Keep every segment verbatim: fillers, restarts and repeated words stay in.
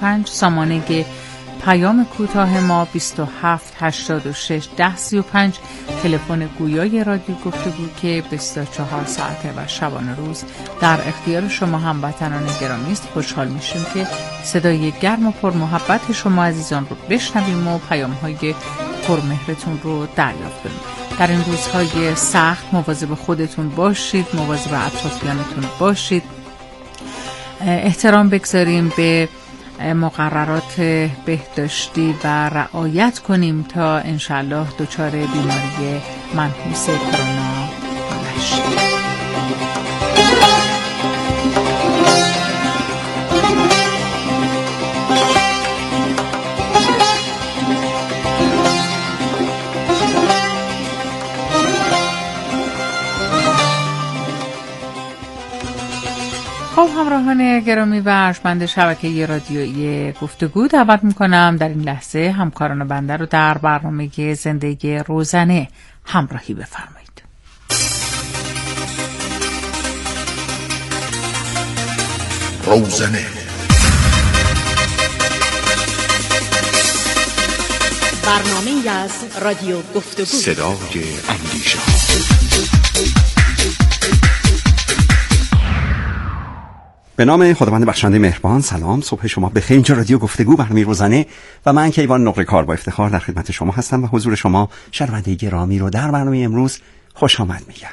پنج، سامانه پیام کوتاه ما بیست و هفت هشتاد و شش ده سی و پنج، تلفن گویای رادیو گفتگو که بیست و چهار ساعته و شبانه روز در اختیار شما هموطنان گرامی است. خوشحال میشیم که صدای گرم و پرمحبت شما عزیزان رو بشنویم و پیام‌های پرمهرتون رو دریافت کنیم. در این روزهای سخت مواظب خودتون باشید، مواظب اطرافیانتون باشید، احترام بگذاریم به مقررات بهداشتی و رعایت کنیم تا انشالله دچار بیماری منحوس کرونا نشیم. خب همراهان گرامی و ارجمند شبکه رادیویی گفتگو، دعوت میکنم در این لحظه همکاران بنده رو در برنامه زندگی روزانه همراهی بفرمایید. روزانه برنامه از رادیو گفتگو، صدای اندیشه. به نام خداوند بخشنده مهربان. سلام، صبح شما بخیر. اینجا رادیو گفتگو، برنامه روزانه و من کیوان نقره کار با افتخار در خدمت شما هستم و حضور شما شنونده گرامی رو در برنامه امروز خوش آمد میگم.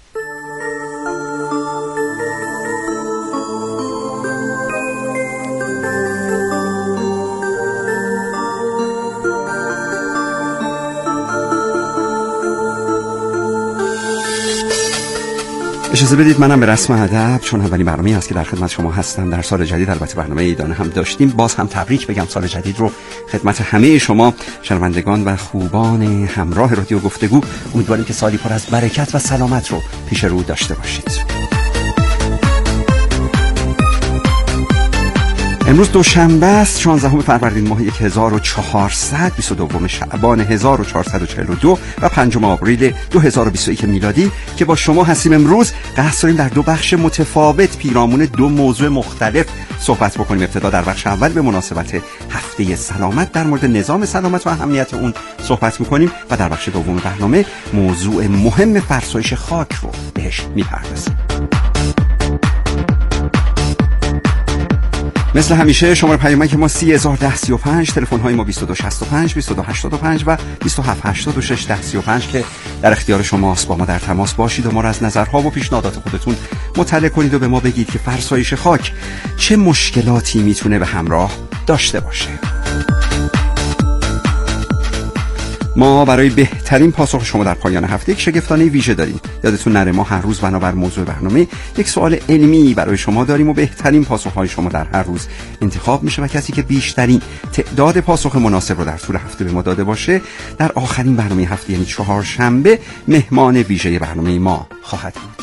اجازه بدید منم به رسم ادب، چون اولین برنامه‌ای است که در خدمت شما هستم در سال جدید، البته برنامه ایدانه هم داشتیم، باز هم تبریک بگم سال جدید رو خدمت همه شما شنوندگان و خوبان همراه رادیو گفتگو. امیدواریم که سالی پر از برکت و سلامت رو پیش رو داشته باشید. امروز دوشنبه است، شانزدهم فروردین ماه هزار و چهارصد، بیست و دوم شعبان هزار و چهارصد و چهل و دو و پنجم آوریل دو هزار و بیست و یک میلادی که با شما هستیم. امروز قصد داریم در دو بخش متفاوت پیرامون دو موضوع مختلف صحبت بکنیم. ابتدا در بخش اول به مناسبت هفته سلامت در مورد نظام سلامت و اهمیت اون صحبت میکنیم و در بخش دوم برنامه موضوع مهم فرسایش خاک رو بهش میپردازیم. مثل همیشه شماره پیامک ما سی هزار ده سی و پنج، تلفن های ما بیست و دو شصت و پنج بیست و دو هشتاد و پنج و بیست و هفت هشتاد و شش ده سی و پنج که در اختیار شماست. با ما در تماس باشید و ما را از نظرها و پیشنهادات خودتون مطلع کنید و به ما بگید که فرسایش خاک چه مشکلاتی میتونه به همراه داشته باشه. ما برای بهترین پاسخ شما در پایان هفته یک شگفتانه ویژه داریم. یادتون نره ما هر روز بنابر موضوع برنامه یک سوال علمی برای شما داریم و بهترین پاسخ‌های شما در هر روز انتخاب میشه و کسی که بیشترین تعداد پاسخ مناسب رو در طول هفته به ما داده باشه در آخرین برنامه هفته یعنی چهارشنبه مهمان ویژه برنامه ما خواهد بود.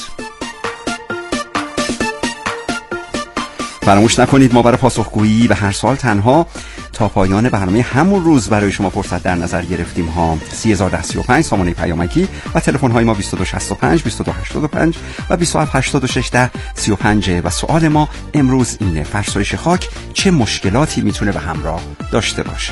فراموش نکنید ما برای پاسخگویی به هر سال تنها تا پایان برنامه همون روز برای شما فرصت در نظر گرفتیم ها. سی هزار ده سی و پنج سامانه پیامکی و تلفن های ما بیست و دو شصت و پنج بیست و دو هشتاد و پنج و بیست و هفت هشتاد و شش ده سی و پنج و سوال ما امروز اینه: فرسایش خاک چه مشکلاتی میتونه به همراه داشته باشه؟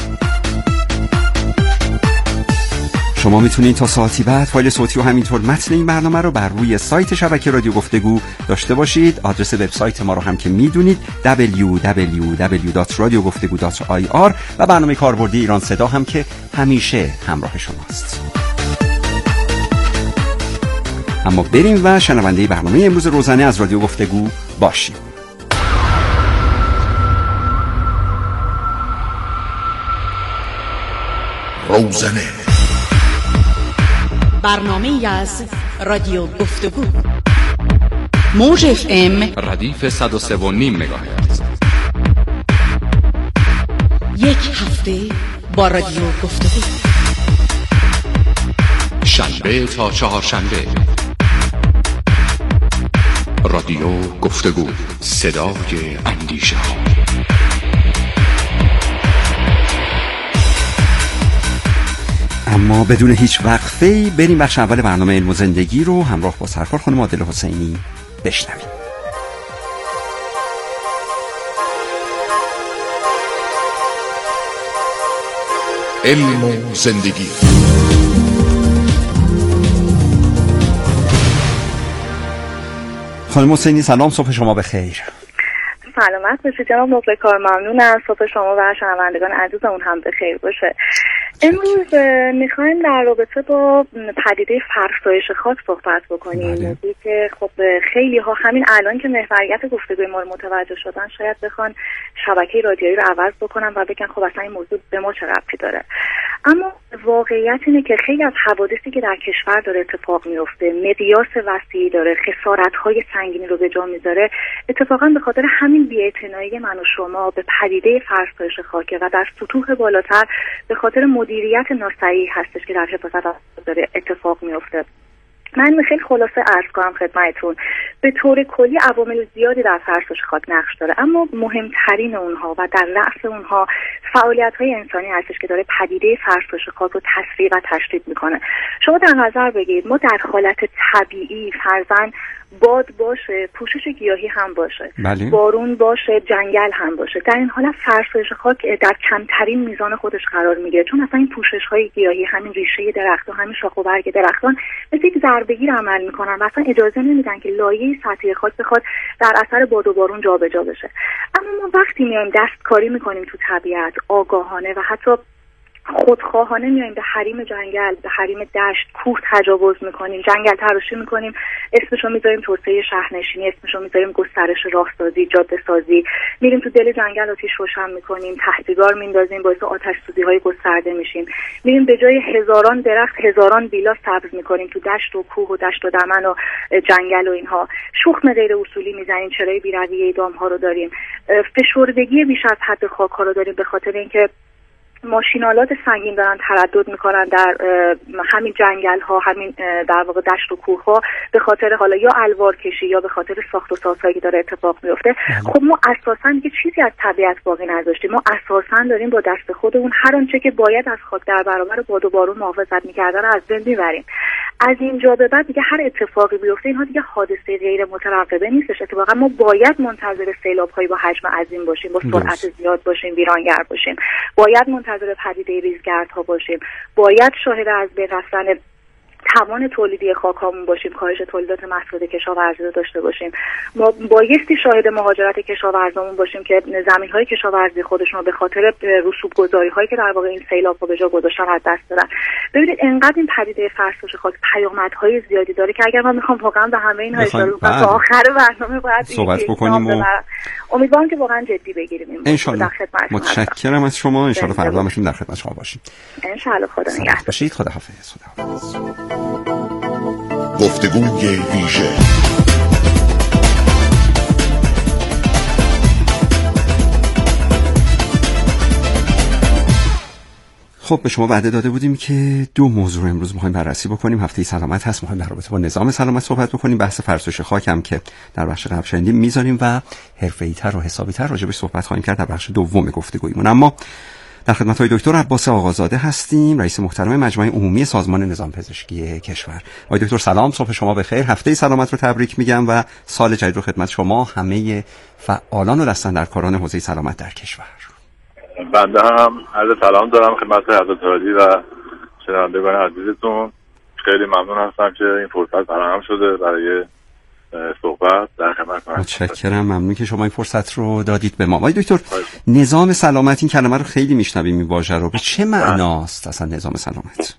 شما میتونید تا ساعتی بعد فایل صوتی و همینطور متن این برنامه رو بر روی سایت شبکه رادیو گفتگو داشته باشید. آدرس وبسایت ما رو هم که میدونید دبلیو دبلیو دبلیو دات رادیو گفتگو دات آی آر و برنامه کاربردی ایران صدا هم که همیشه همراه شماست. اما بریم و شنونده برنامه امروز روزانه از رادیو گفتگو باشیم. روزانه برنامه از رادیو گفتگو، موج اف ام ردیف صد و سه و نیم مگاهرتز. یک هفته با رادیو گفتگو، شنبه تا چهارشنبه. رادیو گفتگو، صدای اندیشه ها. اما بدون هیچ وقفه‌ای بریم بخش اول برنامه علم و زندگی رو همراه با سرکار خانم عادل حسینی بشنویم. علم و زندگی. خانم حسینی سلام، صبح شما بخیر. سلامت باشید جناب نوبکار، ممنونم. صبح شما و شنوندگان عزیزمون هم بخیر باشه. امروز میخوایم در رابطه با پدیده فرسایش خاک صحبت بکنیم. موضوعی که خب خیلی ها همین الان که محوریت گفتگوی ما رو متوجه شدن شاید بخوان شبکه رادیویی رو عوض بکنن و بگن خب اصلا این موضوع به ما چه ربطی داره. اما واقعیت اینه که خیلی از حوادثی که در کشور داره اتفاق میفته، مقیاس وسیعی داره، خسارت‌های سنگینی رو به جا میذاره، اتفاقا به خاطر همین بی‌اعتنایی من و شما به پدیده فرسایش خاک و در سطوح بالاتر به خاطر مدیریت ناصحیح هستش که در حفاظت داره اتفاق میفته. من خیلی خلاصه عرض کنم خدمتتون، به طور کلی عوامل زیادی در فرسایش خاک نقش داره، اما مهمترین اونها و در رأس اونها فعالیت‌های انسانی هستش که داره پدیده فرسایش خاک رو تسریع و تشدید میکنه. شما در نظر بگیرید ما در حالت طبیعی فرضاً باد باشه، پوشش گیاهی هم باشه، بله. بارون باشه، جنگل هم باشه، در این حالت فرسایش خاک در کمترین میزان خودش قرار میگیره، چون اصلا این پوشش های گیاهی، همین ریشه درخت و همین شاخ و برگ درختان مثل یک ضربه‌گیر عمل میکنن و اصلا اجازه نمیدن که لایه سطحی خاک بخواد در اثر باد و بارون جابجا بشه. اما ما وقتی میایم دستکاری میکنیم تو طبیعت آگاهانه و حتی خودخواهانه میایم به حریم جنگل، به حریم دشت، کوه تجاوز میکنیم، جنگل تراشی میکنیم، اسمشو میذاریم توسعه شهرنشینی، اسمشو میذاریم گسترش راهسازی، جاده سازی، میریم تو دل جنگل آتش روشن میکنیم، تحصیلگار میندازیم، باعث آتش سوزی های گسترده میشیم، میریم به جای هزاران درخت هزاران ویلا سبز میکنیم تو دشت و کوه و دشت و دمن و جنگل و اینها، شخم غیر اصولی میزنیم، چرای بی‌رویه دام ها رو داریم، فشردگی بیش از حد خاک ها رو داریم به خاطر اینکه ماشینالات سنگین دارن تردد میکنن در همین جنگل ها، همین در واقع دشت و کوه ها، به خاطر حالا یا الوار کشی یا به خاطر ساخت و سازهایی که داره اتفاق میفته. خب ما اساسا دیگه چیزی از طبیعت باقی نذاشتیم، ما اساسا داریم با دست خودمون هر آنچه که باید از خاک در برابر باد و بارون محافظت میکردن از بین میبریم. از اینجا به بعد دیگه هر اتفاقی بیفته اینها دیگه حادثه غیر مترقبه نیستش. اتفاقا ما باید منتظر سیلاب‌هایی با حجم عظیم باشیم، با سرعت زیاد باشیم، ویرانگر باشیم، باید منتظر پدیده ریزگردها باشیم، باید شاهد از بین رفتن توان تولیدی خاکامون باشیم، کاهش تولیدات محصولات کشاورزی رو داشته باشیم، ما بایستی شاهد مهاجرت کشاورزامون باشیم که زمین‌های کشاورزی خودشون رو به خاطر رسوب‌گذاری‌هایی که در واقع این سیلاب‌ها به جا گذاشتن از دست دادن. ببینید انقدر این پدیده فرسایش خاک پیامدهای زیادی داره که اگر من می‌خوام واقعا به همه اینها اشاره کنم تا آخر برنامه باید صحبت بکنیم و امیدوارم که واقعا جدی بگیریم. ان شاءالله. متشکرم از شما. ان شاءالله فردا میشیم در خدمت شما باشیم. ان شاءالله. خدا نگهدار. باشید. خداحافظ. خداحافظ. گفتگوی ویژه. خب به شما وعده داده بودیم که دو موضوع امروز می‌خوایم بررسی بکنیم. هفته سلامت هست، می‌خوایم در رابطه با نظام سلامت صحبت بکنیم. بحث فرسایش خاک هم که در بخش قبل شنیدیم می‌ذاریم و حرفه‌ای‌تر و حسابی‌تر راجع بهش صحبت خواهیم کرد در بخش دوم گفتگویمون. اما در خدمت های دکتر عباس آقازاده هستیم، رئیس محترم مجمع عمومی سازمان نظام پزشکی کشور. آقای دکتر سلام، صبح شما بخیر. هفته سلامت رو تبریک میگم و سال جدید رو خدمت شما همه فعالان و دستاندرکاران حوزه سلامت در کشور. بنده هم عرض سلام دارم خدمت حضرت عالی و شنوندگان عزیزتون. خیلی ممنون هستم که این فرصت فراهم شده برای صحبت در خدمت من. متشکرم، ممنون که شما این فرصت رو دادید به ما. آقای دکتر نظام سلامت، این کلمه رو خیلی میشنویم، این واژه رو، به چه معناست اصلا نظام سلامت؟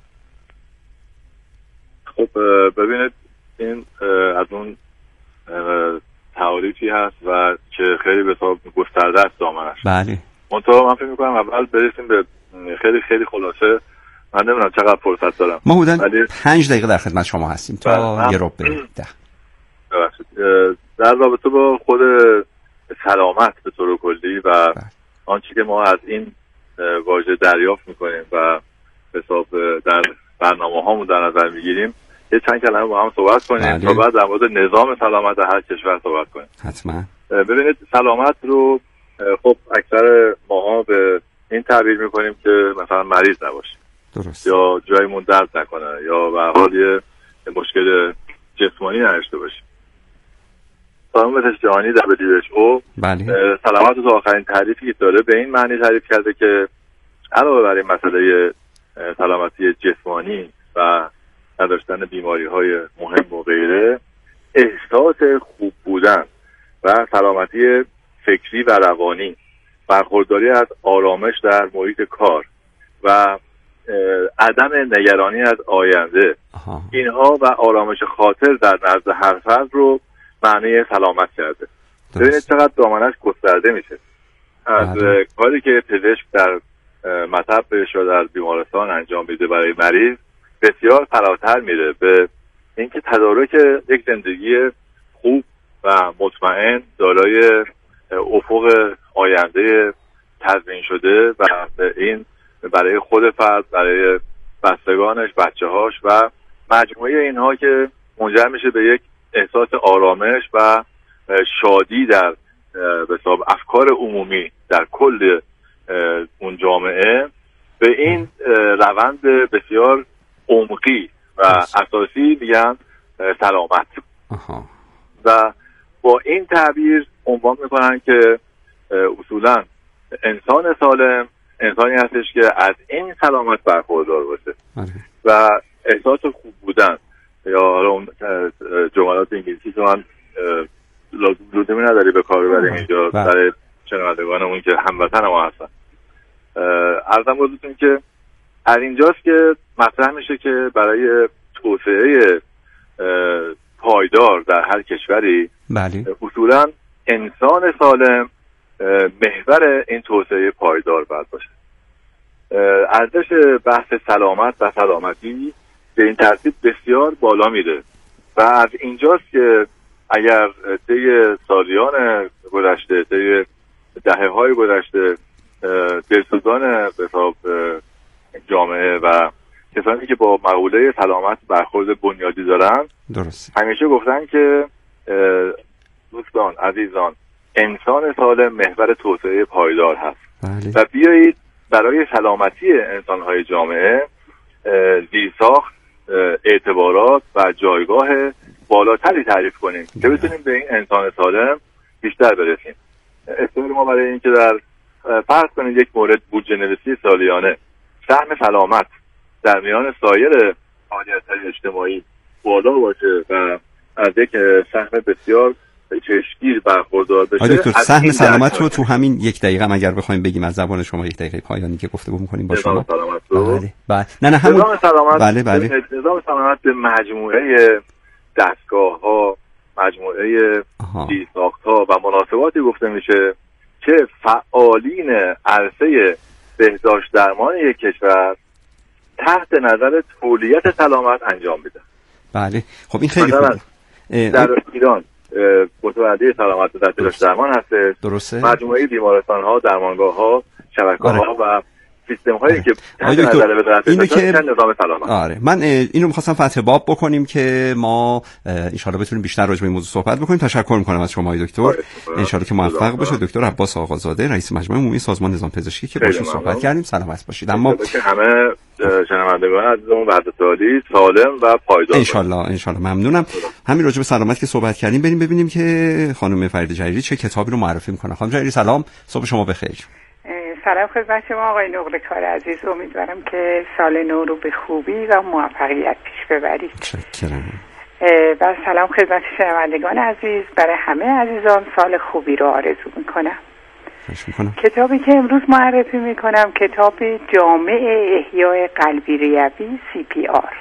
خب ببینید این از اون تعریفی هست و که خیلی به طور گسترده است دامنش. بله. منتها من فکر می‌کنم اول برسیم به خیلی خیلی خلاصه. من نمیدونم چقدر فرصت دارم. ما حدوداً پنج دقیقه در خدمت شما هستیم تا یه ربع ده. در رابطه با خود سلامت به طور کلی و آنچه که ما از این واژه دریافت میکنیم و حساب در برنامه هامون در نظر میگیریم، یه چند کلمه با هم صحبت کنیم تا بعد در مورد نظام سلامت هر کشور صحبت کنیم. حتما. ببینید سلامت رو خب اکثر ماها به این تعبیر میکنیم که مثلا مریض نباشیم، درست، یا جایمون درد نکنه یا به حال یه مشکل جسمانی نداشته باشیم. سازمان بهداشت جهانی دبلیو اچ او بله. سلامت رو تا آخرین تعریفی که داره به این معنی تعریف کرده که علاوه بر این مسئله سلامتی جسمانی و نداشتن بیماری‌های مهم و غیره، احساس خوب بودن و سلامتی فکری و روانی، برخورداری از آرامش در محیط کار و عدم نگرانی از آینده، آها. اینها و آرامش خاطر در نزد هر فرد رو معنی سلامت کرده. ببینید چقدر دامنش گسترده میشه از کاری که پزشک در مطب یا در بیمارستان انجام میده برای مریض، بسیار فراتر میره به اینکه تدارک یک زندگی خوب و مطمئن دارای افق آینده تضمین شده و این برای خود فرد، برای بستگانش، بچه‌هاش و مجموعه اینها که منجر میشه به یک احساس آرامش و شادی در به حساب افکار عمومی در کل اون جامعه، به این روند بسیار عمقی و اساسی میگن سلامت. آها. و با این تعبیر عنوان میکنن که اصولا انسان سالم انسانی هستش که از این سلامت برخوردار باشه و احساس خوب بودن، یا اون جملات انگلیسی که من لزومی نداری به کار ببریم اینجا برای شنوندگانمون که هموطن ما هستن. عرضم بازتون که از اینجاست که مطرح میشه که برای توسعه پایدار در هر کشوری بله. اصولا انسان سالم محور این توسعه پایدار باید باشه. ارزش بحث سلامت و سلامتی به این ترتیب بسیار بالا میره و از اینجاست که اگر طی سالیان گذشته، طی دهه‌های گذشته دلسوزان به حساب جامعه و کسانی که با مقوله سلامت برخورد بنیادی دارن درست همیشه گفتن که دوستان عزیزان انسان سالم محور توسعه پایدار هست بله. و بیایید برای سلامتی انسان‌های جامعه زیرساخت، اعتبارات و جایگاه بالاتری تعریف کنیم که بتونیم به این انسان سالم بیشتر برسیم. اصطلاح ما برای این که در فرض کنید یک مورد بودجه نویسی سالیانه سهم سلامت در میان سایر فعالیت‌های اجتماعی بالا باشه و از یک سهم بسیار چشمگیر برخوردار بشه. آره دکتر، سهم سلامت رو تو همین یک دقیقه هم اگر بخوایم بگیم از زبان شما، یک دقیقه پایانی که گفتگو می‌کنیم با شما. بله. بله. نه نه همون نظام سلامت. بله بله. نظام سلامت به مجموعه دستگاه‌ها، مجموعه زیرساخت‌ها و مناسباتی گفته میشه که فعالین عرصه بهداشت درمان یک کشور تحت نظر تولیت سلامت انجام میده. بله. خب این خیلی خوبه. در ایران متولد سلامت در بهداشت درمان هست. درسته. مجموعه بیمارستان‌ها، درمانگاه‌ها، شبکه‌ها و سیستم هایی که تحت نظر وزارت بهداشت نظام سلامت. آره من اینو می‌خواستم فتح باب بکنیم که ما ان شاءالله بتونیم بیشتر راجع به این موضوع صحبت بکنیم. تشکر می‌کنم از شما دکتر. ان شاءالله که موفق باشه. دکتر عباس آقازاده، رئیس مجمع عمومی سازمان نظام پزشکی که باشون صحبت کردیم. سلامت باشید. اما همه شنوندگان عزیزمون وحدت عالی، سالم و پایدار ان شاءالله. ان شاءالله ممنونم. همین راجع به سلامت که صحبت کردیم، بریم ببینیم که خانم فرید جریری چه کتابی رو معرفی می‌کنه. خانم جریری سلام، صبح شما بخیر. سلام خدمت شما آقای نقله‌کار عزیز. امیدوارم که سال نو رو به خوبی و موفقیت پیش ببرید. متشکرم. و سلام خدمت شنوندگان عزیز. برای همه عزیزان سال خوبی رو آرزو میکنم. کتابی که امروز معرفی میکنم کتاب جامع احیاء قلبی ریوی سی پی آر.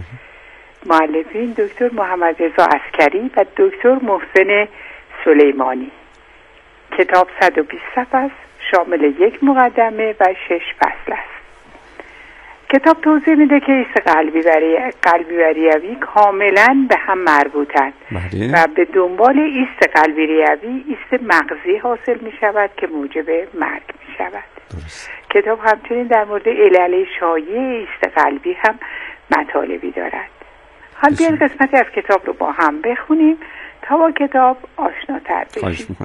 مؤلفین دکتر محمد رضا عسکری و دکتر محسن سلیمانی. کتاب صد و بیست صفحه است، شامل یک مقدمه و شش فصل است. کتاب توضیح میده که ایست قلبی و قلبی و ریوی کاملا به هم مربوطند و به دنبال ایست قلبی ریوی ایست مغزی حاصل می شود که موجب مرگ می شود. درست. کتاب همچنین در مورد علل شایع ایست قلبی هم مطالبی دارد. حال بیاین قسمتی از کتاب رو با هم بخونیم تا با کتاب آشناتر بشیم.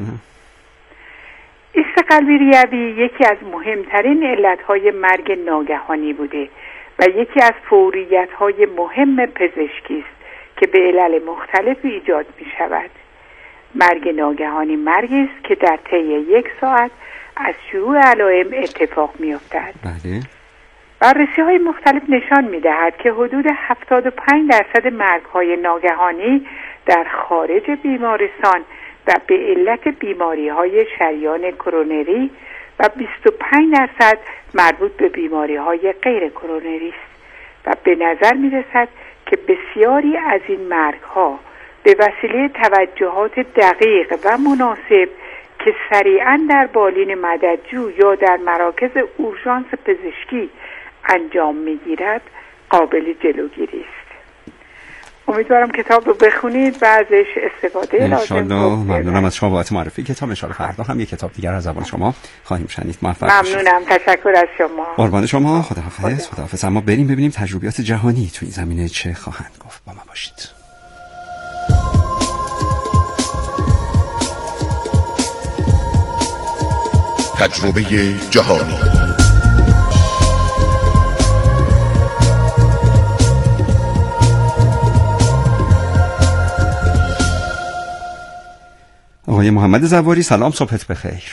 ایست قلبی ریوی یکی از مهمترین علتهای مرگ ناگهانی بوده و یکی از فوریتهای مهم پزشکی است که به علل مختلفی ایجاد می شود. مرگ ناگهانی مرگی است که در طی یک ساعت از شروع علائم اتفاق می‌افتد. بله. بررسی‌های مختلف نشان می‌دهد که حدود هفتاد و پنج درصد مرگ‌های ناگهانی در خارج بیمارستان و به علت بیماری‌های شریان کرونری و بیست و پنج درصد مربوط به بیماری‌های غیر کرونری است و به نظر می‌رسد که بسیاری از این مرگ‌ها به وسیله توجهات دقیق و مناسب که سریعاً در بالین مددجو یا در مراکز اورژانس پزشکی انجام می‌گیرد قابل جلوگیری است. امیدوارم کتاب رو بخونید و ازش استفاده لازم کنید. ممنونم از شما بابت معرفی کتاب. ان شاءالله فردا هم یک کتاب دیگر از زبان شما خواهیم شنید. موفق باشید. ممنونم، تشکر از شما. قربان شما. خداحافظ. خداحافظ. اما بریم ببینیم تجربیات جهانی تو این زمینه چه خواهند گفت. با ما باشید. تجربه جهانی. آقای محمد زواری سلام، صبحت بخیر.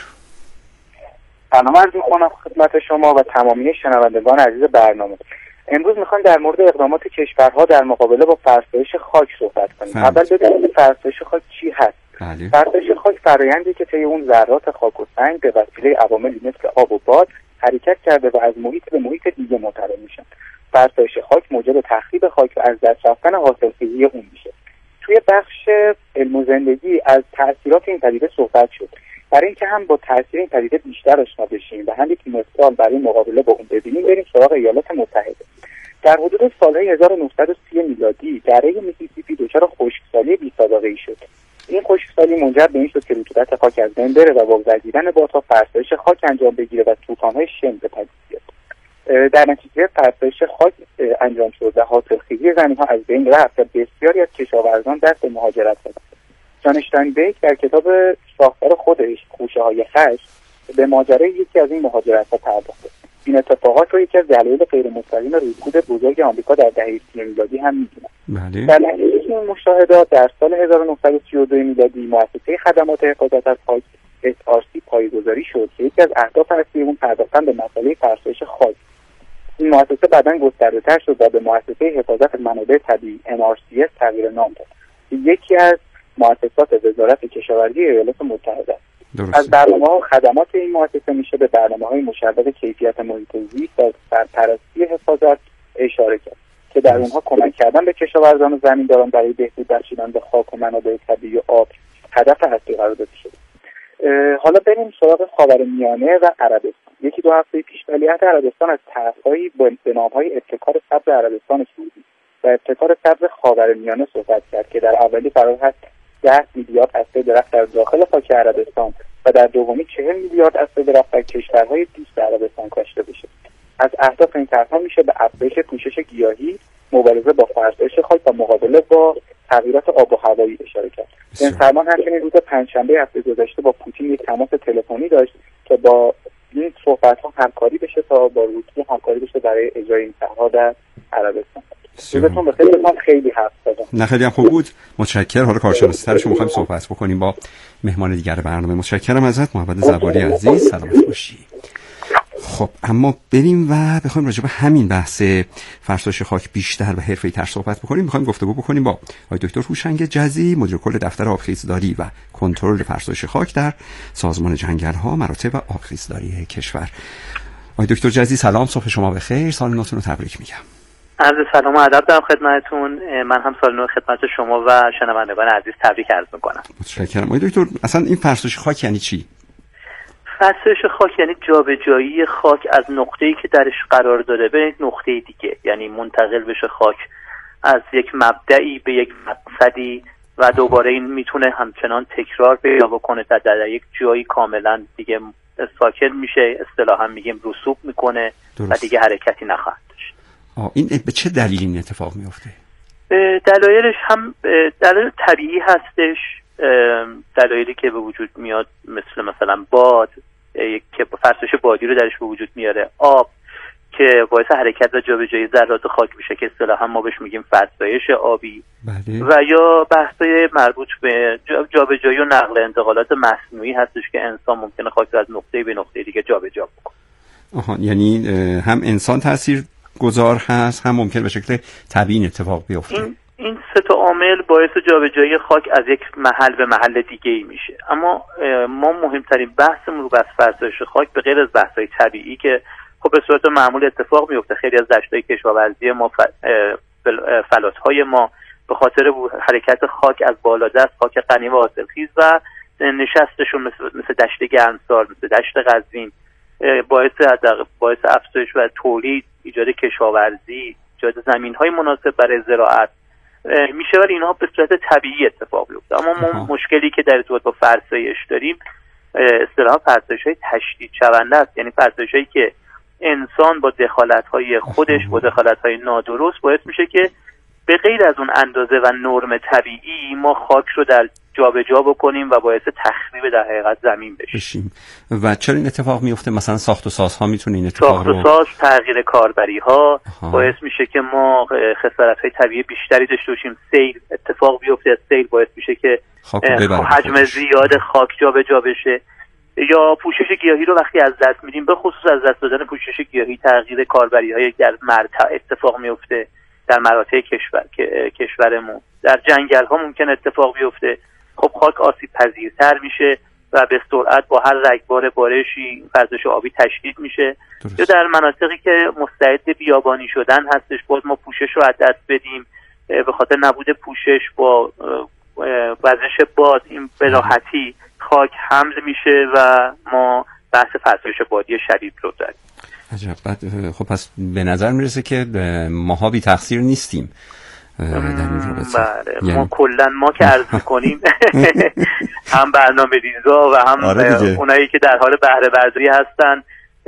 سلام عرض می‌کنم خدمت شما و تمامی شنوندگان عزیز برنامه. امروز می‌خوایم در مورد اقدامات کشورها در مقابله با فرسایش خاک صحبت کنیم. فهم. اول بدونیم فرسایش خاک چی هست. بله. فرسایش خاک فرآیندی که طی اون ذرات خاک و سنگ به وسیله عواملی مثل آب و باد حرکت کرده و از محیط به محیط دیگه منتقل میشن. فرسایش خاک موجب تخریب خاک و از دست رفتن حاصلخیزی اون میشه. توی بخش علم و زندگی از تأثیرات این پدیده صحبت شد. برای اینکه هم با تأثیر این پدیده بیشتر آشنا بشیم و هم یک مثال برای مقابله با اون ببینیم، بریم سراغ ایالات متحده. در حدود سالهای هزار و نهصد و سی میلادی دره میسیسیپی دچار خشکسالی بی‌سابقه‌ای شد. این خشکسالی منجر به این شد که رطوبت خاک از بین بره و با وزیدن بادها فرسایش خاک انجام بگیره و طوفان‌های شن به پدید بیاد. در نتیجه فرسایش خاک انجام شد و حاصلخیزی زمین‌ها از بین رفت و بسیاری از کشاورزان دست به مهاجرت دادند. جان اشتاینبک در کتاب ساختار خودش خوشه‌های خشم به ماجرای یکی از این مهاجرت‌ها پرداخت. این اتفاقات رو یکی از دلایل غیرمستقیم رکود بزرگ آمریکا در دهه سی میلادی هم می‌دونن. بله. در نتیجه این مشاهدات در سال هزار و نهصد و سی و دو میلادی مؤسسه خدمات حفاظت از خاک اس آر سی پایه‌گذاری شد که یکی از اهداف اصلی اون پرداختن به مسئله فرسایش خاک. این مؤسسه بعداً گسترده‌تر شد و به مؤسسه حفاظت منابع طبیعی ام آر سی اس تغییر نام داد. یکی از مؤسسات وزارت کشاورزی ایالات متحده است. از برنامه‌ها و خدمات این مؤسسه میشه به برنامه‌های مشوق کیفیت محیط زیست و سرپرستی حفاظت اشاره کرد که در اونها کمک کردن به کشاورزان و زمینداران برای بهبود بخشیدن به خاک و منابع طبیعی و آب هدف اصلی قرار داده شده. حالا بریم سراغ خاورمیانه و عربستان. یکی دو هفته پیش ولیعهد عربستان از طرح‌هایی به نام‌های ابتکار سبز عربستان سعودی و ابتکار سبز خاورمیانه صحبت کرد که در اولی قرار هست ده میلیارد اسب درخت در داخل خاک عربستان و در دومی چهل میلیارد اسب درخت در کشورهای دوست عربستان کاشته بشه. از اهداف این طرح‌ها میشه به افزایش پوشش گیاهی، مبارزه با فرسایش خاک و مقابله با تغییرات آب و هوایی اشاره کرد. این فرمان همچنین روز پنجشنبه هفته گذشته با پوتین یک تماس تلفنی داشت که با این صحبت‌ها همکاری بشه تا با روسیه همکاری بشه برای اجرای این طرح‌ها در عربستان. روزتون بخیر. من خیلی حرف زدم. نه خیلی هم خوب بود. متشکرم. حالا کارشناسی ترش می‌خوایم صحبت بکنیم با مهمان دیگر برنامه. متشکرم ازت محمد زواری عزیز. سلامت باشی. خب اما بریم و بخوایم راجع به همین بحث فرسایش خاک بیشتر و حرفه‌ای تر صحبت بکنیم. می‌خوایم گفتگو بکنیم با آقای دکتر هوشنگ جزی، مدیر کل دفتر آبخیزداری و کنترل فرسایش خاک در سازمان جنگل‌ها، مراتع و آبخیزداری کشور. آقای دکتر جزی سلام، صبح شما بخیر. سال نوتون رو تبریک میگم. عرض سلام و ادب دارم خدمتتون. من هم سال نو خدمت شما و شنوندگان عزیز تبریک عرض می‌کنم. متشکرم. آقای دکتر اصلا این فرسایش خاک یعنی چی؟ فرسایش خاک یعنی جابجایی خاک از نقطه‌ای که درش قرار داره به یک نقطه دیگه، یعنی منتقل بشه خاک از یک مبدئی به یک مقصدی و دوباره این میتونه همچنان تکرار پیدا بکنه تا در یک جایی کاملا دیگه ساکن میشه، اصطلاحا میگیم رسوب میکنه و دیگه حرکتی نخواهد داشت. آه این به چه دلیلی این اتفاق میفته؟ دلایلش هم دلایل طبیعی هستش، دلایلی که به وجود میاد مثل مثلا باد که فرسایش بادی رو درش به وجود میاره، آب که باعث حرکت و جابجایی ذرات خاک میشه که اصطلاحا ما بهش میگیم فرسایش آبی. بله. و یا بحث‌های مربوط به جابجایی و نقل انتقالات مصنوعی هستش که انسان ممکنه خاک رو از نقطه‌ای به نقطه دیگه جابجا بکنه. آها، یعنی هم انسان تاثیر گذار هست، هم ممکن به شکل طبیعی اتفاق بیفته. این این سه تا عامل باعث جابجایی خاک از یک محل به محل دیگه‌ای میشه. اما ما مهمترین بحثمون رو بس فرسایش خاک به غیر از بحث‌های طبیعی که خب به صورت معمول اتفاق میفته، خیلی از دشت‌های کشاورزی ما فلات‌های ما به خاطر حرکت خاک از بالادست، خاک غنی و حاصلخیز و نشستشون مثل مثل دشت گرمسار، مثل دشت قزوین باعث باعث افزایش و تولید، ایجاد کشاورزی، ایجاد زمین‌های مناسب برای زراعت میشه، ولی اینها به صورت طبیعی اتفاق میفته. اما ما مشکلی که در ارتباط با فرسایش داریم اصطلاحاً فرسایش‌های تشدید شونده است، یعنی فرسایش‌هایی که انسان با دخالت‌های خودش با دخالت‌های نادرست باعث میشه که به غیر از اون اندازه و نرم طبیعی ما خاک رو در جابجا بکنیم و باعث تخریب در حقیقت زمین بشیم. و چرا این اتفاق میفته؟ مثلا ساخت و سازها میتونه این اتفاق رو ساخت و ساز، تغییر کاربری‌ها باعث میشه که ما خسارت‌های طبیعی بیشتری داشته باشیم. سیل اتفاق بیفته، از سیل باعث میشه که حجم زیاد خاک جابجا بشه. یا پوشش گیاهی رو وقتی از دست میدیم، به خصوص از دست دادن پوشش گیاهی، تغییر کاربری‌های در مرتع اتفاق میفته در مراتع کشور کشورمون. در جنگل‌ها ممکن اتفاق بیفته. خب خاک آسیب پذیرتر میشه و به سرعت با هر رگبار بارشی فرزش آبی تشدید میشه. درست. یا در مناطقی که مستعد بیابانی شدن هستش باز ما پوشش رو از دست بدیم، به خاطر نبود پوشش با وزش باد این به راحتی خاک حمل میشه و ما بحث فرسایش بادی شدید رو داریم. عجب. بعد خب پس به نظر میرسه که ماها بی تقصیر نیستیم در این رابطه. بله یعنی... ما کلا ما که عرض میکنیم هم برنامه ریزا و هم آره اونایی که در حال بهره برداری هستن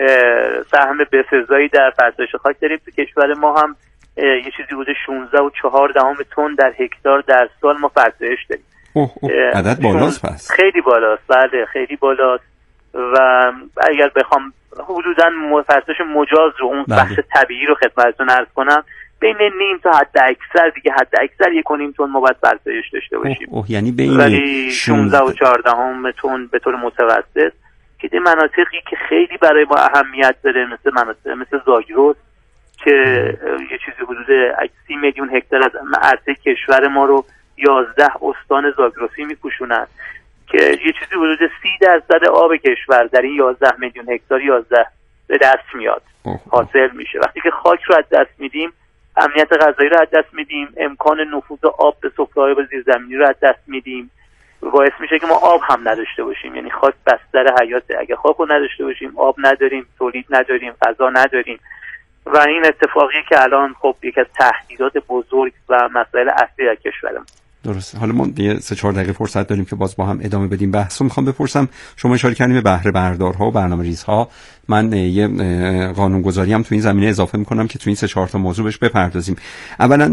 سهم بسزایی در فرسایش خاک داریم. تو کشور ما هم یه چیزی حدود شانزده و چهار دهم تن در هکتار در سال ما فرسایش داریم. اوه اوه. عدد بالاست پس. خیلی بالاست. بله خیلی بالاست و اگر بخوام حدوداً فرسایش مجاز رو اون بخش طبیعی رو خدمتتون عرض کنم بین نیم تا حد اکثر دیگه حد اکثر یک و نیم تن ما باید فرسایش داشته باشیم. اوه اوه. یعنی بین ولی شانزده و چهارده تن به طور متوسط که در مناطقی که خیلی برای ما اهمیت داره مثل مناطق مثل زاگرس که یه چیزی حدود سی میلیون هکتار از عرضه کشور ما رو یازده استان زاگرسی میپوشونن که یه چیزی حدود سی درصد آب کشور در این یازده میلیون هکتار یازده به دست میاد، حاصل میشه. وقتی که خاک رو از دست میدیم امنیت غذایی رو از دست میدیم، امکان نفوذ آب به سفره‌های زیرزمینی رو از دست میدیم، باعث میشه که ما آب هم نداشته باشیم. یعنی خاک بستر حیاته، اگه خاک رو نداشته باشیم آب نداریم، تولید نداریم، غذا نداریم و این اتفاقی که الان خب یکی از تهدیدات بزرگ و مسائل اصلی در کشورمون. درست. حالا ما یه سه چهار دقیقه فرصت داریم که باز با هم ادامه بدیم بحثو. میخوام بپرسم، شما اشاره کردیم به بهره بردارها و برنامه‌ریزها، من یه قانونگذاری هم تو این زمینه اضافه میکنم که تو این سه چهار تا موضوع بهش بپردازیم. اولا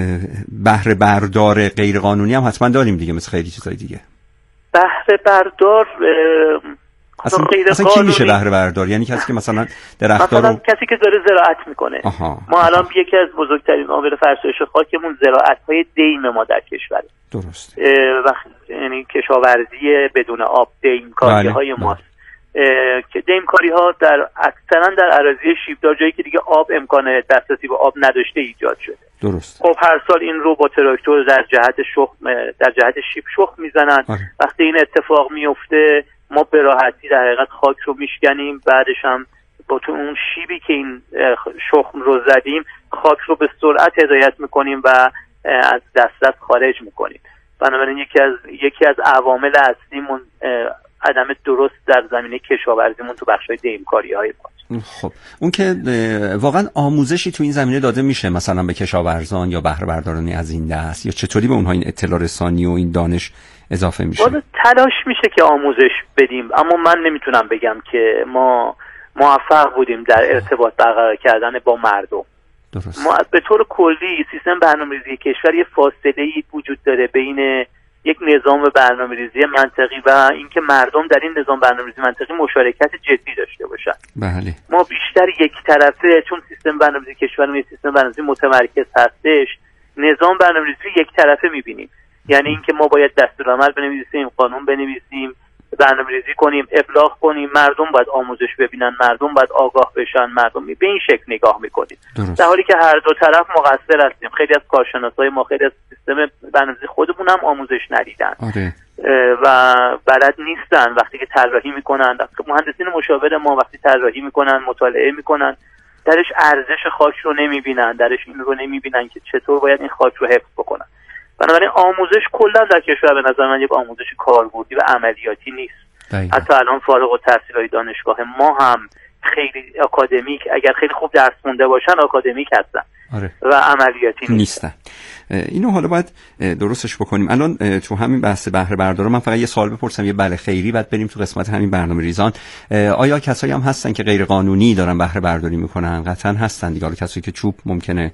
بهره بردار غیر قانونی هم حتما داریم دیگه، مثل خیلی چیزای دیگه. بهره بردار اصلا, اصلا کی میشه بهره بردار؟ یعنی کسی که مثلا درخت‌ها رو کسی که داره زراعت میکنه. آها. ما الان یکی از بزرگترین عامل فرسایش خاکمون زراعت‌های دیم ما در کشور. درست. وقتی یعنی کشاورزی بدون آب، دیمکاری‌های بله. ماست که دیمکاری‌ها در اکثرا در اراضی شیبدار، جایی که دیگه آب امکان دسترسی به آب نداشته ایجاد شده. درست. خب هر سال این رو با تراکتور در جهت شخم در جهت شیب شخم میزنن. آره. وقتی این اتفاق میفته ما به راحتی در حقیقت خاک رو میشکنیم، بعدش هم با تو اون شیبی که این شخم رو زدیم خاک رو به سرعت هدایت میکنیم و از دسترس خارج میکنیم. بنابراین یکی از یکی از عوامل اصلیمون عدم درست در زمینه کشاورزیمون تو بخشای دیمکاری‌های ما. خب اون که واقعا آموزشی تو این زمینه داده میشه مثلا به کشاورزان یا بهره بردارانی از این دست، یا چطوری به اونها این اطلاع رسانی و این دانش اضافه میشه؟ والا تلاش میشه که آموزش بدیم، اما من نمیتونم بگم که ما موفق بودیم در ارتباط برقرار کردن با مردم. درست. ما به طور کلی سیستم برنامه‌ریزی کشور یه فاصله‌ای وجود داره بین یک نظام برنامه‌ریزی منطقی و اینکه مردم در این نظام برنامه‌ریزی منطقی مشارکت جدی داشته باشن. بله. ما بیشتر یک طرفه، چون سیستم برنامه‌ریزی کشورمون یک سیستم برنامه‌ریزی متمرکز هستش، نظام برنامه‌ریزی یک طرفه می‌بینیم. یعنی اینکه ما باید دستورالعمل بنویسیم، قانون بنویسیم، برنامه‌ریزی کنیم، ابلاغ کنیم، مردم باید آموزش ببینن، مردم باید آگاه بشن، مردم به این شکل نگاه می‌کنیم. در حالی که هر دو طرف مقصر هستیم. خیلی از کارشناسای ما، خیلی از سیستم برنامه‌ریزی خودمون هم آموزش ندیدن. آره. و بلد نیستن. وقتی که طراحی میکنن، مهندسین مشاور ما وقتی طراحی میکنن، مطالعه میکنن، درش ارزش خاک رو نمیبینن، درش این رو نمیبینن که چطور باید این خاک رو حفظ بکنن. بنابراین آموزش کلا در کشور به نظر من یک آموزش کاربردی و عملیاتی نیست. دقیقا. حتی الان فارغ التحصیلای دانشگاه ما هم خیلی آکادمیک، اگر خیلی خوب درس خونده باشن آکادمیک هستن. آره. و عملیاتی نیستن. اینو حالا باید درستش بکنیم. الان تو همین بحث بهره بردارا من فقط یه سوال بپرسم، یه بله خیری، بعد بریم تو قسمت همین برنامه ریزان. آیا کسایی هم هستن که غیر قانونی دارن بهره برداری میکنن؟ قطعا هستن دیگه. کسایی که چوب ممکنه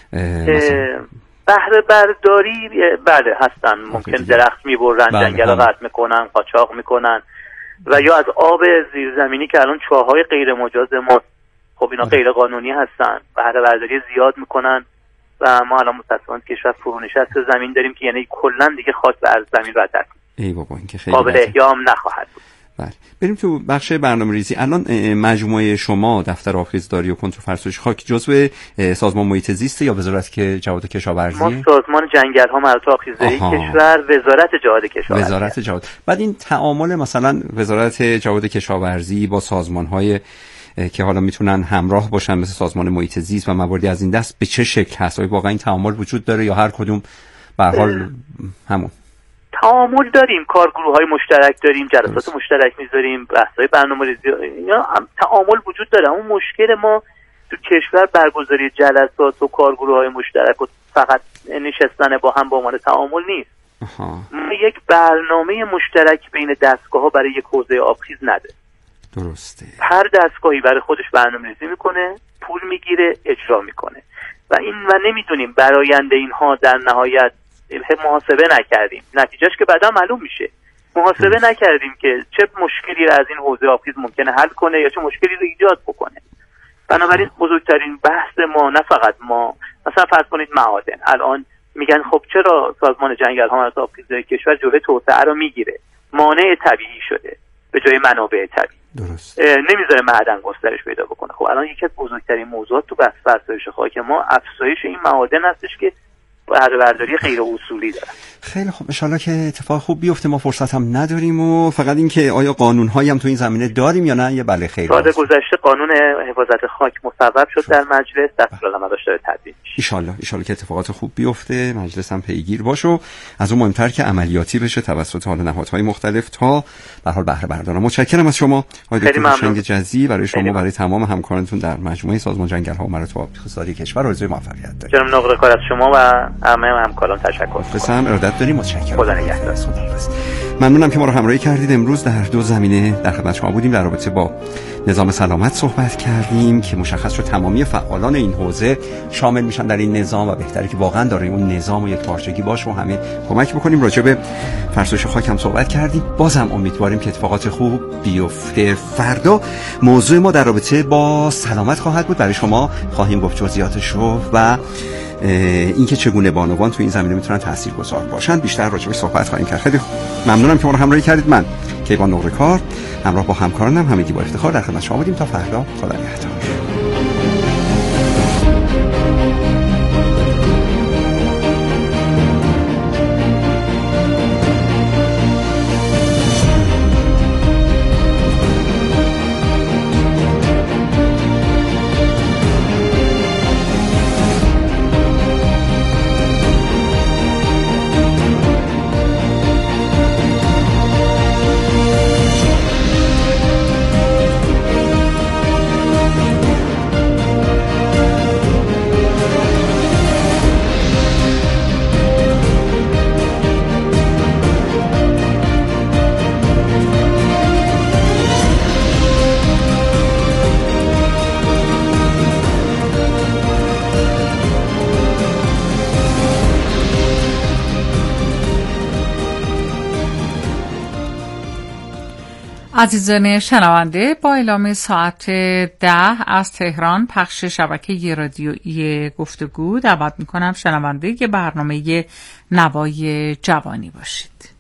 مثلا بهره برداری بله هستن، ممکن درخت میبرن، بله، جنگل رو قطع میکنن، قاچاق میکنن و یا از آب زیرزمینی که الان چاهای غیر مجاز ما، خب اینا غیر قانونی هستن، بهره برداری زیاد میکنن و ما الان متأسفانه کشور فرونشست زمین داریم که یعنی کلا دیگه خاک به از زمین رد است. ای بابا این که خیلی قابل احیا هم نخواهد بود. بله. بریم تو بخش برنامه‌ریزی. الان مجموعه شما دفتر آبخیزداری و کنترل فرسایش خاک جزو سازمان محیط زیست یا وزارت که جهاد کشاورزی؟ ما سازمان جنگل‌ها مربوط به آبخیزداری کشور، وزارت جهاد کشاورزی. وزارت جهاد. بعد این تعامل مثلا وزارت جهاد کشاورزی با سازمان‌های که حالا میتونن همراه باشن مثل سازمان محیط زیست و مواردی از این دست به چه شکل هست؟ آیا واقعا این تعامل وجود داره یا هر کدوم به هر حال همون؟ تعامل داریم، کارگروه‌های مشترک داریم، جلسات مشترک میذاریم، بحث‌های برنامه‌ریزی، اینا تعامل وجود داره. اون مشکل ما تو کشور برگزاری جلسات و کارگروه‌های مشترک و فقط نشستن با هم به عنوان تعامل نیست. ما یک برنامه مشترک بین دستگاه‌ها برای یک حوزه آبخیز نده. درسته. هر دستگاهی برای خودش برنامه‌ریزی میکنه، پول میگیره، اجرا میکنه و این و نمیدونیم برآینده اینها در نهایت محاسبه نکردیم، نتیجهش که بعدا معلوم میشه. محاسبه درست. نکردیم که چه مشکلی را از این حوزه آبخیز ممکنه حل کنه یا چه مشکلی رو ایجاد بکنه. بنابراین بزرگترین بحث ما، نه فقط ما، مثلا فرض کنید معادن الان میگن خب چرا سازمان جنگل‌ها مربوط به آبخیزداری کشور جلوی توسعه رو میگیره، مانع طبیعی شده به جای منابع طبیعی. درست. نمیذاره معدن گسترش پیدا بکنه. خب الان یکی از بزرگترین موضوعات تو بحث فرسایش خاک ما افزایش این معادن هستش که بهره برداری غیر اصولی داره. خیلی خوب، ان شاءالله که اتفاق خوب بیفته. ما فرصت هم نداریم و فقط این که آیا قانون‌هایی هم تو این زمینه داریم یا نه؟ یه بله خیر. سال گذشته قانون حفاظت خاک مصوب شد در مجلس، دستورالعمل داشته تدوین میشه. ان شاءالله ان شاءالله که اتفاقات خوب بیفته، مجلس هم پیگیر باشه و از اون مهمتر که عملیاتی بشه توسط حال نهادهای مختلف تا به حال بهره برداران. متشکرم از شما آقای دکتر شنگ جزی، برای شما برای تمام همکارانتون در مجموعه سازمان جنگل‌ها و مراتع آبخیزداری کشور آرزوی موفقیت دارم. جناب نقره کار از شما و همه همکاران تشکر می‌کنم. ارادت داریم. متشکرم. خدا نگهدار. ممنونم که ما رو همراهی کردید. امروز در دو زمینه در خدمت شما بودیم. در رابطه با نظام سلامت صحبت کردیم که مشخص شد تمامی فعالان این حوزه شامل میشن در این نظام و بهتره که واقعا داره اون نظام و یک پارچگی باشه و همه کمک بکنیم. راجع به فرسایش خاک هم صحبت کردیم. بازم امیدواریم که اتفاقات خوب بیفته. فردا موضوع ما در رابطه با سلامت خواهد بود. برای شما خواهیم گفت جزئیاتش رو و اینکه چگونه بانوان تو این زمینه میتونن تاثیرگذار باشن. بیشتر راجع بهش صحبت خواهیم کرد. خیلی ممنونم که ما رو همراهی کردید. من کیوان نقره کار همراه با همکارانم همگی با افتخار در خدمت شما بودیم. تا فردا، خدا نگهدار. عزیزان شنونده، با اعلام ساعت ده از تهران پخش شبکه رادیویی گفتگو دعوت میکنم شنونده برنامه نوای جوانی باشید.